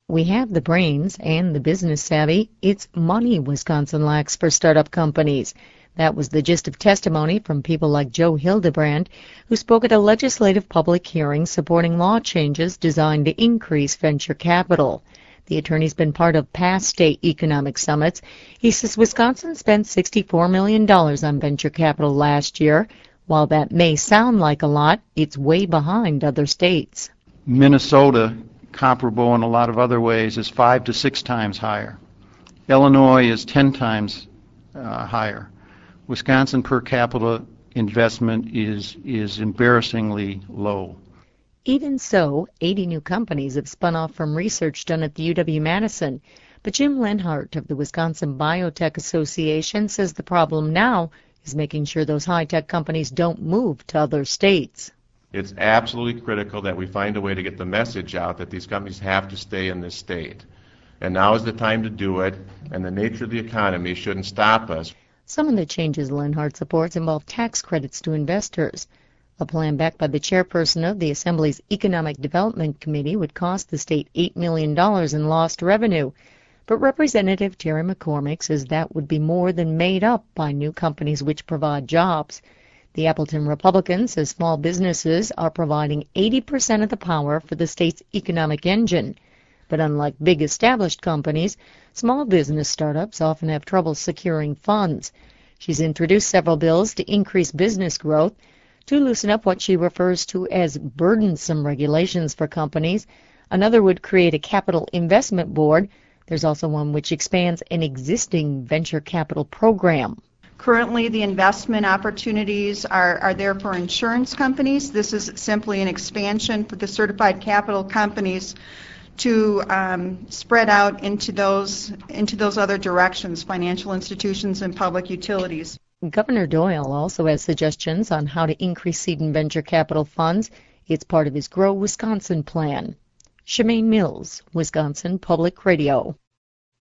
We have the brains and the business savvy. It's money Wisconsin lacks for startup companies. That was the gist of testimony from people like Joe Hildebrand, who spoke at a legislative public hearing supporting law changes designed to increase venture capital. The attorney's been part of past state economic summits. He says Wisconsin spent $64 million on venture capital last year. While that may sound like a lot, it's way behind other states. Minnesota, comparable in a lot of other ways, is 5 to 6 times higher. Illinois is 10 times higher. Wisconsin per capita investment is embarrassingly low. Even so, 80 new companies have spun off from research done at the UW-Madison. But Jim Lenhart of the Wisconsin Biotech Association says the problem now is making sure those high-tech companies don't move to other states. It's absolutely critical that we find a way to get the message out that these companies have to stay in this state. And now is the time to do it, and the nature of the economy shouldn't stop us. Some of the changes Lenhart supports involve tax credits to investors. A plan backed by the chairperson of the Assembly's Economic Development Committee would cost the state $8 million in lost revenue. But Representative Terry McCormick says that would be more than made up by new companies which provide jobs. The Appleton Republican says small businesses are providing 80% of the power for the state's economic engine. But unlike big established companies, small business startups often have trouble securing funds. She's introduced several bills to increase business growth, to loosen up what she refers to as burdensome regulations for companies. Another would create a capital investment board. There's also one which expands an existing venture capital program. Currently, the investment opportunities are there for insurance companies. This is simply an expansion for the certified capital companies to spread out into those other directions, financial institutions and public utilities. Governor Doyle also has suggestions on how to increase seed and venture capital funds. It's part of his Grow Wisconsin plan. Shemaine Mills, Wisconsin Public Radio.